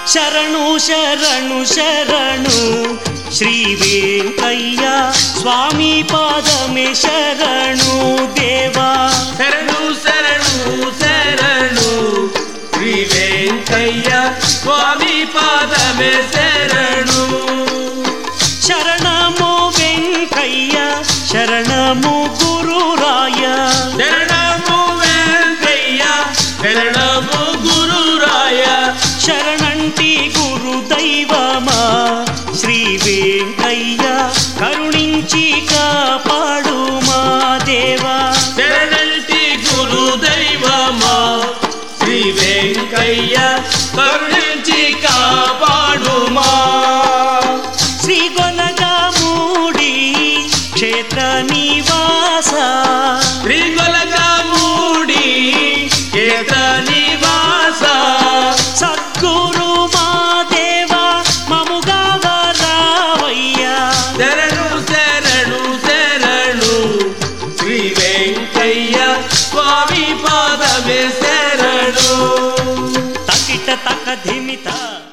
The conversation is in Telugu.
శరణు శరణు శరణు శ్రీ వెంకయ్య స్వామి పాదమే శరణు దేవా. శరణు శరణు శరణు శ్రీ వెంకయ్య స్వామి పాదమే శరణు. శరణము వెంకయ్య శరణము గురురాయ. శరణము వెంకయ్య శరణము గురురాయ. శరణంటి గురుదైవమా శ్రీ వెంకయ్య కరుణించి కాపాడు మా దేవా. శరణంటి గురుదైవమా శ్రీ వెంకయ్య కరుణించి కాపాడుమా. శ్రీ గొలగమూడి క్షేత్ర నివాస. శ్రీ గొలగమూడి క్షేత్ర నివాస. సద్గురు మా దేవా మముగా వరావయ్యా. శరణు శరణు శరణు శ్రీ వెంకయ్య స్వామి పాదమే శరణు. తకిట తక ధిమిత